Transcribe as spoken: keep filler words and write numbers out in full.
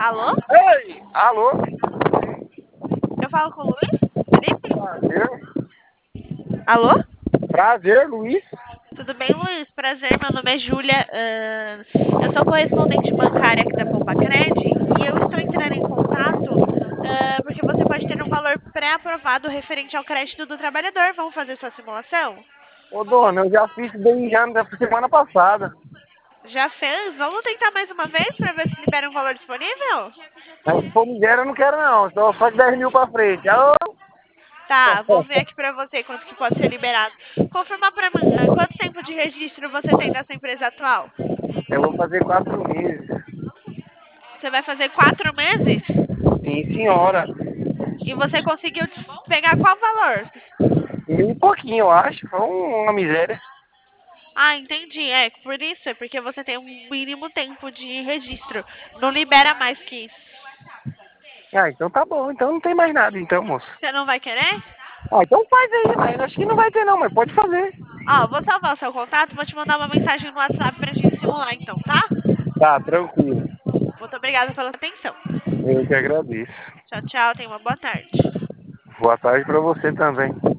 Alô? Ei, alô? Eu falo com o Luiz? Felipe? Prazer. Alô? Prazer, Luiz. Tudo bem, Luiz? Prazer, meu nome é Júlia. ahn, eu sou correspondente bancária aqui da Pompacred e eu estou entrando em contato ah, porque você pode ter um valor pré-aprovado referente ao crédito do trabalhador. Vamos fazer sua simulação? Ô, dona, eu já fiz bem já na semana passada. Já fez? Vamos tentar mais uma vez para ver se libera um valor disponível? Mas se for mulher, eu não quero não. Só só de dez mil pra frente. Alô? Tá, vou ver aqui pra você quanto que pode ser liberado. Confirmar pra mim, ah, quanto tempo de registro você tem dessa empresa atual? Eu vou fazer quatro meses. Você vai fazer quatro meses? Sim, senhora. E você conseguiu pegar qual valor? Mil e pouquinho, eu acho. Foi um- uma miséria. Ah, entendi. É, por isso, é porque você tem um mínimo tempo de registro. Não libera mais que isso. Ah, então tá bom. Então não tem mais nada, então, moço. Você não vai querer? Ah, então faz aí. Mas acho que não vai ter não, mas pode fazer. Ó, vou salvar o seu contato, vou te mandar uma mensagem no WhatsApp pra gente simular então, tá? Tá, tranquilo. Muito obrigada pela atenção. Eu que agradeço. Tchau, tchau. Tenha uma boa tarde. Boa tarde pra você também.